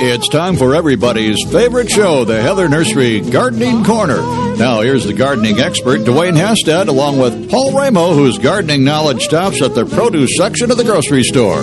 Hey, it's time for everybody's favorite show, the Heather Nursery Gardening Corner. Now, here's the gardening expert, Dwayne Hastad, along with Paul Ramo, whose gardening knowledge stops at the produce section of the grocery store.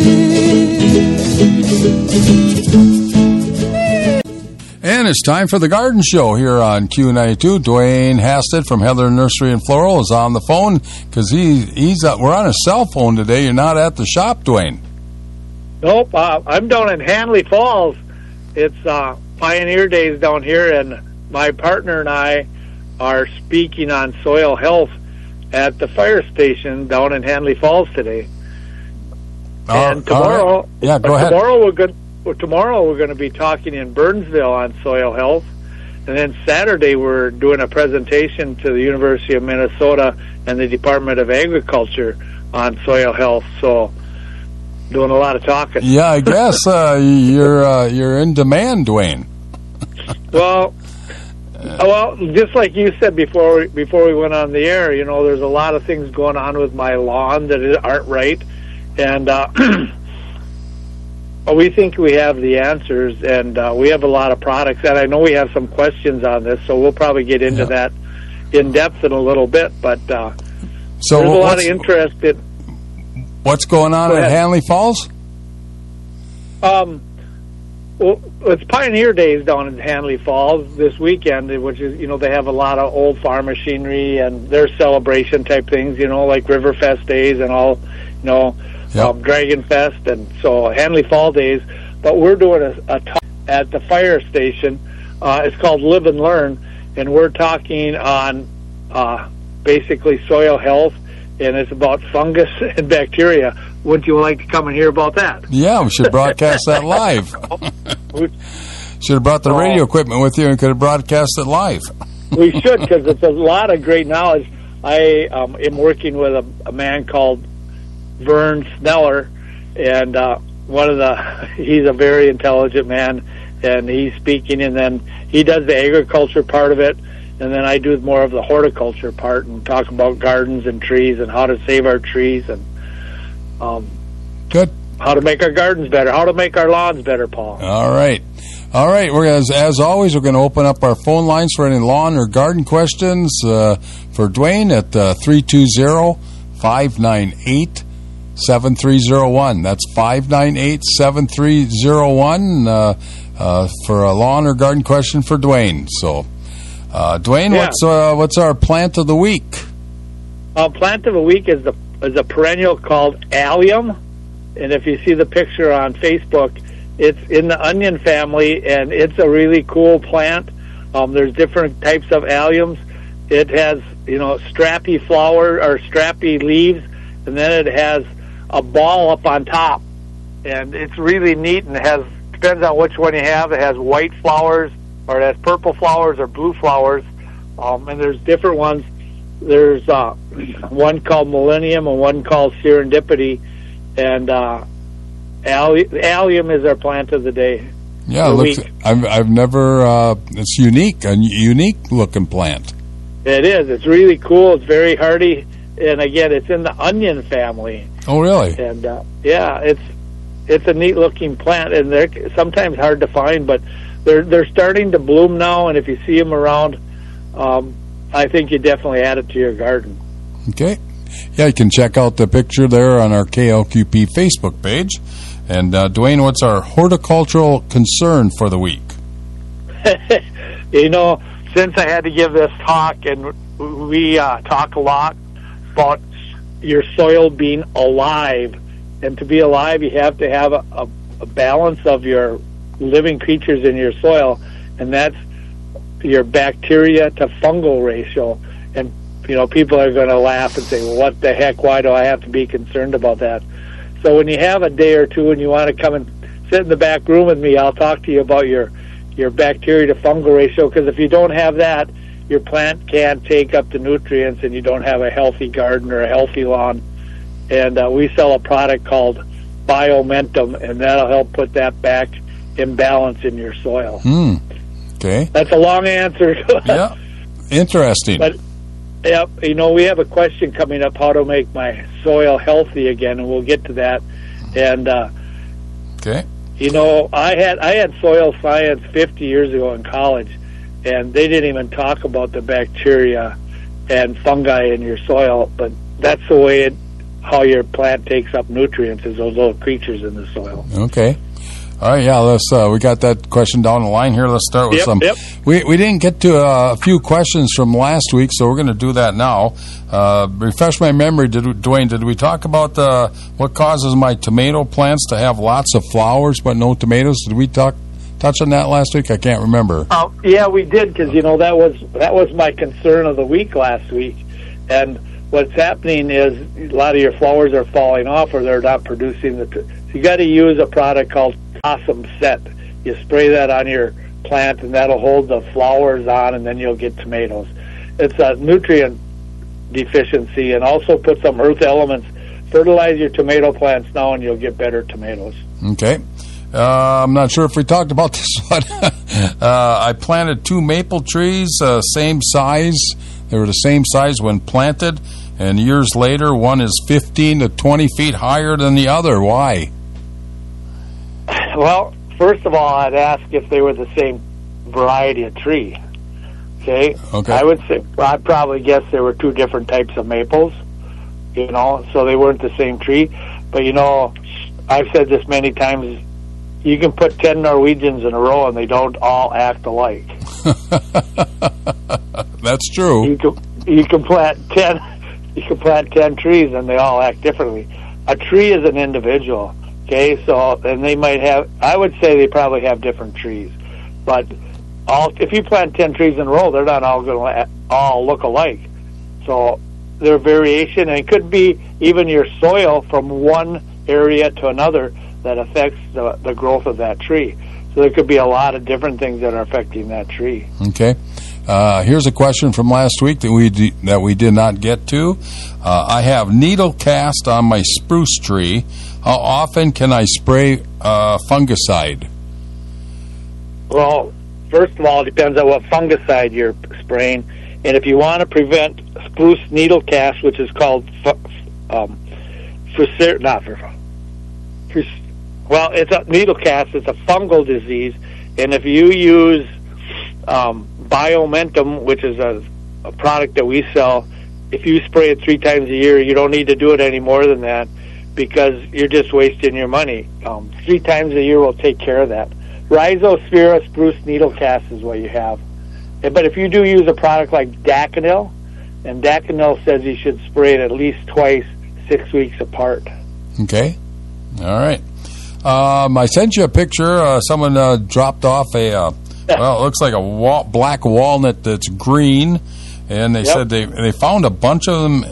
And it's time for the Garden Show here on Q92. Dwayne Hastad from Heather Nursery and Floral is on the phone because we're on a cell phone today. You're not at the shop, Dwayne. Nope, I'm down in Hanley Falls. It's Pioneer Days down here, and my partner and I are speaking on soil health at the fire station down in Hanley Falls today. And tomorrow, right. Yeah, go ahead. Tomorrow we're going to be talking in Burnsville on soil health, and then Saturday we're doing a presentation to the University of Minnesota and the Department of Agriculture on soil health. So, doing a lot of talking. Yeah, I guess you're in demand, Dwayne. Well, just like you said before we went on the air, you know, there's a lot of things going on with my lawn that aren't right, and we think we have the answers, and we have a lot of products, and I know we have some questions on this, so we'll probably get into that in depth in a little bit, but so there's a lot of interest in... What's going on at Hanley Falls? Well, it's Pioneer Days down in Hanley Falls this weekend, which is, you know, they have a lot of old farm machinery and their celebration type things, you know, like Riverfest Days and all, you know, Dragon Fest, and so Hanley Fall Days. But we're doing a talk at the fire station. It's called Live and Learn, and we're talking on basically soil health, and it's about fungus and bacteria. Would you like to come and hear about that? Yeah, we should broadcast that live. Should have brought the radio equipment with you and could have broadcast it live. We should, because it's a lot of great knowledge. I am working with a man called Vern Sneller, and he's a very intelligent man, and he's speaking, and then he does the agriculture part of it, and then I do more of the horticulture part and talk about gardens and trees and how to save our trees and good. How to make our gardens better, how to make our lawns better, Paul. All right. We're as always, we're going to open up our phone lines for any lawn or garden questions for Dwayne at 320-598-7301. That's 598-7301 for a lawn or garden question for Dwayne. So, Dwayne, what's our plant of the week? Plant of the week is a perennial called allium, and if you see the picture on Facebook, it's in the onion family, and it's a really cool plant. There's different types of alliums. It has, you know, strappy flower or strappy leaves, and then it has a ball up on top, and it's really neat, and it has, depends on which one you have, it has white flowers, or it has purple flowers or blue flowers, and there's different ones. There's one called Millennium and one called Serendipity, and allium is our plant of the day. Yeah, I've never. It's unique, a unique looking plant. It is. It's really cool. It's very hardy, and again, it's in the onion family. Oh, really? And it's a neat looking plant, and they're sometimes hard to find, but they're starting to bloom now. And if you see them around, I think you definitely add it to your garden. Okay. Yeah, you can check out the picture there on our KLQP Facebook page. And Dwayne, what's our horticultural concern for the week? You know, since I had to give this talk, and we talk a lot about your soil being alive, and to be alive, you have to have a balance of your living creatures in your soil, and that's your bacteria to fungal ratio. And you know, people are going to laugh and say, well, what the heck, why do I have to be concerned about that? So when you have a day or two and you want to come and sit in the back room with me, I'll talk to you about your bacteria to fungal ratio, because if you don't have that, your plant can't take up the nutrients, and you don't have a healthy garden or a healthy lawn. And we sell a product called Biomentum, and that'll help put that back in balance in your soil. Okay. That's a long answer. Yeah, interesting. But, yeah, you know, we have a question coming up, how to make my soil healthy again, and we'll get to that. And, okay. You know, I had soil science 50 years ago in college, and they didn't even talk about the bacteria and fungi in your soil, but that's the way how your plant takes up nutrients, is those little creatures in the soil. Okay. All right, yeah, let's. We got that question down the line here. Let's start with some. Yep. We didn't get to a few questions from last week, so we're going to do that now. Refresh my memory, Dwayne. Did we talk about what causes my tomato plants to have lots of flowers but no tomatoes? Did we touch on that last week? I can't remember. Yeah, we did, because that was my concern of the week last week, and what's happening is a lot of your flowers are falling off, or they're not producing so you got to use a product called Awesome Set. You spray that on your plant, and that'll hold the flowers on, and then you'll get tomatoes. It's a nutrient deficiency, and also put some earth elements. Fertilize your tomato plants now, and you'll get better tomatoes. Okay. I'm not sure if we talked about this one. I planted 2 maple trees, same size. They were the same size when planted, and years later, one is 15 to 20 feet higher than the other. Why? Well, first of all, I'd ask if they were the same variety of tree. Okay? I would say, I'd probably guess there were 2 different types of maples, so they weren't the same tree. But, I've said this many times, you can put 10 Norwegians in a row and they don't all act alike. That's true. You can plant 10 trees and they all act differently. A tree is an individual. Okay, so, and they might have, I would say they probably have different trees. But if you plant 10 trees in a row, they're not all going to all look alike. So their variation, and it could be even your soil from one area to another that affects the growth of that tree. So there could be a lot of different things that are affecting that tree. Okay. Here's a question from last week that we did not get to. I have needle cast on my spruce tree. How often can I spray fungicide? Well, first of all, it depends on what fungicide you're spraying. And if you want to prevent spruce needle cast, which is called it's a needle cast. It's a fungal disease, and if you use Biomentum, which is a product that we sell, if you spray it 3 times a year, you don't need to do it any more than that, because you're just wasting your money. 3 times a year will take care of that. Rhizosphaera spruce needle cast is what you have. But if you do use a product like Daconil, and Daconil says you should spray it at least twice, 6 weeks apart. Okay. All right. I sent you a picture. Someone dropped off it looks like a black walnut that's green, and they said they found a bunch of them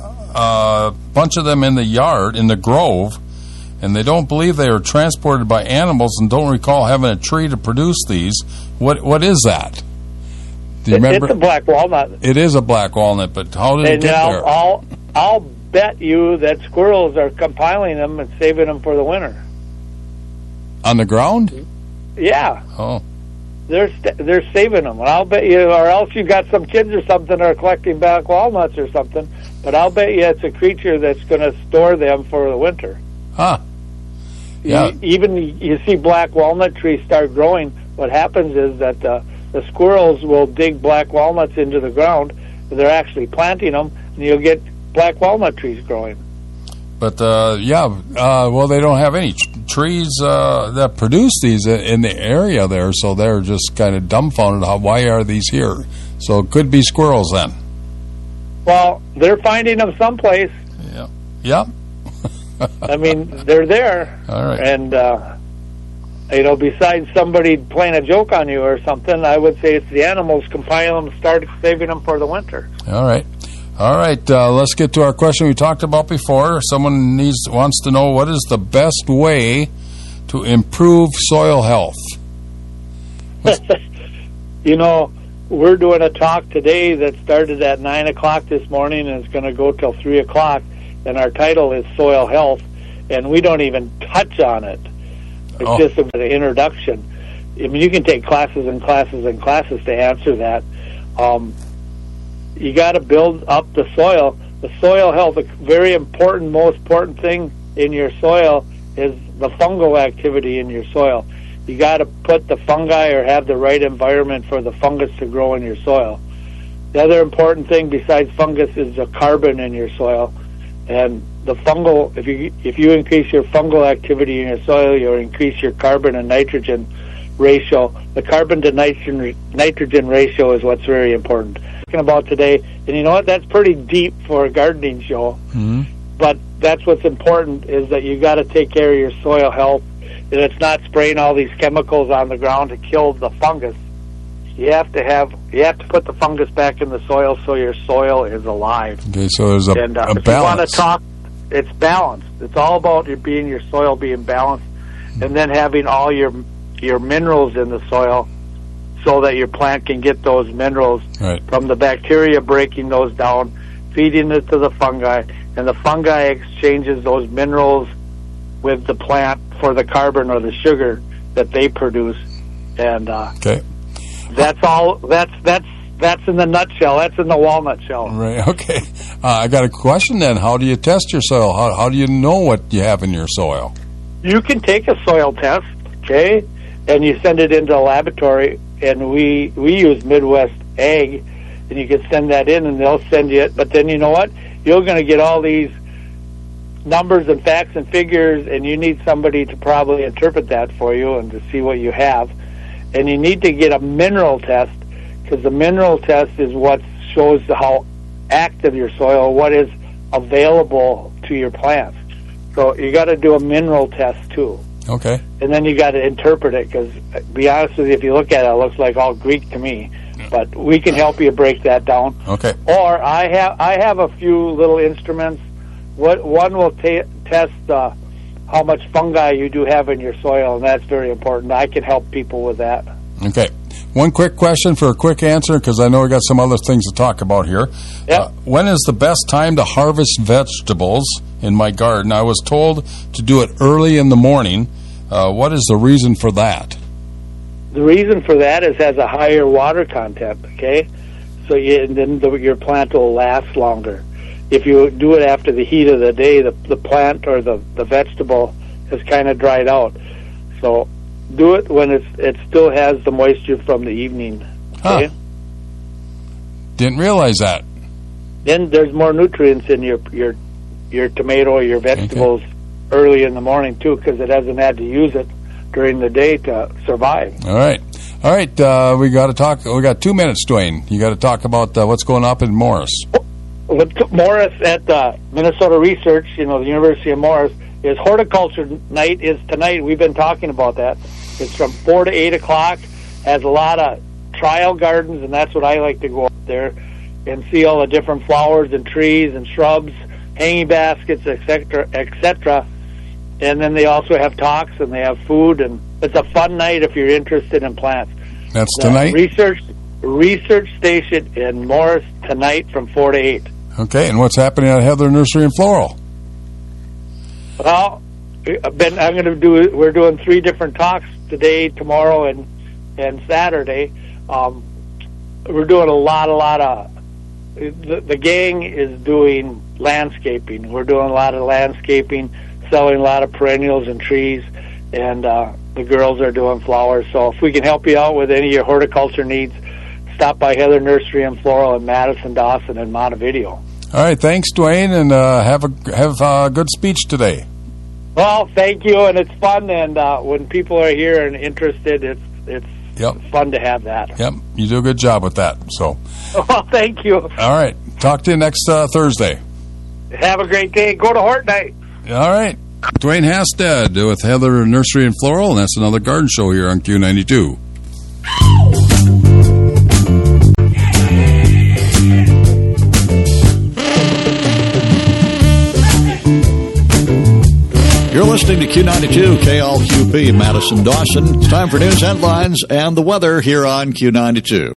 in the yard, in the grove, and they don't believe they were transported by animals and don't recall having a tree to produce these. What is that? Do you remember? It's a black walnut. It is a black walnut, but how did it get there? I'll bet you that squirrels are compiling them and saving them for the winter. On the ground? Yeah. Oh. They're saving them. And I'll bet you, or else you got some kids or something that are collecting black walnuts or something, but I'll bet you it's a creature that's going to store them for the winter. Huh. Yeah. You see black walnut trees start growing, what happens is that the squirrels will dig black walnuts into the ground. They're actually planting them, and you'll get black walnut trees growing. But, well, they don't have any trees that produce these in the area there, so they're just kind of dumbfounded. Why are these here? So it could be squirrels then. Well, they're finding them someplace. Yeah. I mean, they're there. All right. And, besides somebody playing a joke on you or something, I would say it's the animals compiling them, start saving them for the winter. All right. Let's get to our question we talked about before. Someone wants to know, what is the best way to improve soil health? We're doing a talk today that started at 9 o'clock this morning and it's going to go till 3 o'clock, and our title is Soil Health, and we don't even touch on it. It's just an introduction. I mean, you can take classes and classes and classes to answer that. You got to build up the soil. The soil health, a very important, most important thing in your soil is the fungal activity in your soil. You got to put the fungi or have the right environment for the fungus to grow in your soil. The other important thing besides fungus is the carbon in your soil. And the fungal, if you increase your fungal activity in your soil, you'll increase your carbon and nitrogen ratio. The carbon to nitrogen ratio is what's very important. Talking about today, and you know what? That's pretty deep for a gardening show. Mm-hmm. But that's what's important, is that you got to take care of your soil health, and it's not spraying all these chemicals on the ground to kill the fungus. You have to put the fungus back in the soil so your soil is alive. Okay, so there's a balance. If you want to talk, it's balanced. It's all about your soil being balanced, and then having all your minerals in the soil, so that your plant can get those minerals from the bacteria, breaking those down, feeding it to the fungi, and the fungi exchanges those minerals with the plant for the carbon or the sugar that they produce. And okay. That's all. That's in the nutshell. That's in the walnut shell. Right. Okay. I got a question then. How do you test your soil? How do you know what you have in your soil? You can take a soil test, okay, and you send it into a laboratory. And we use Midwest Ag, and you can send that in, and they'll send you it. But then you know what? You're going to get all these numbers and facts and figures, and you need somebody to probably interpret that for you and to see what you have. And you need to get a mineral test, because the mineral test is what shows how active your soil, what is available to your plants. So you got to do a mineral test too. Okay. And then you got to interpret it, because, to be honest with you, if you look at it, it looks like all Greek to me. But we can help you break that down. Okay. Or I have a few little instruments. One will test how much fungi you do have in your soil, and that's very important. I can help people with that. Okay. One quick question for a quick answer, because I know we got some other things to talk about here. Yep. When is the best time to harvest vegetables in my garden? I was told to do it early in the morning. What is the reason for that? The reason for that is it has a higher water content, okay? So your plant will last longer. If you do it after the heat of the day, the plant or the vegetable has kind of dried out. So do it when it still has the moisture from the evening. Okay? Huh. Didn't realize that. Then there's more nutrients in your tomato or your vegetables early in the morning too, because it hasn't had to use it during the day to survive. All right. We got to talk. We got 2 minutes, Dwayne. You got to talk about what's going up in Morris. With Morris at Minnesota Research, the University of Morris, is horticulture night is tonight. We've been talking about that. It's from 4 to 8 o'clock. Has a lot of trial gardens, and that's what I like to go up there and see all the different flowers and trees and shrubs, hanging baskets, etc. And then they also have talks, and they have food, and it's a fun night if you're interested in plants. That's tonight? Research station in Morris tonight from 4 to 8. Okay, and what's happening at Heather Nursery and Floral? Well, we're doing 3 different talks today, tomorrow, and Saturday. We're doing a lot of, the gang is doing landscaping. We're doing a lot of landscaping, selling a lot of perennials and trees, and the girls are doing flowers. So if we can help you out with any of your horticulture needs, stop by Heather Nursery and Floral in Madison, Dawson, and Montevideo. All right, thanks, Dwayne, and have a good speech today. Well, thank you, and it's fun. And when people are here and interested, it's fun to have that. Yep, you do a good job with that. So, well, thank you. All right, talk to you next Thursday. Have a great day. Go to Hort Night. All right, Dwayne Hasted with Heather Nursery and Floral, and that's another garden show here on Q92. You're listening to Q92 KLQP Madison Dawson. It's time for news headlines and the weather here on Q92.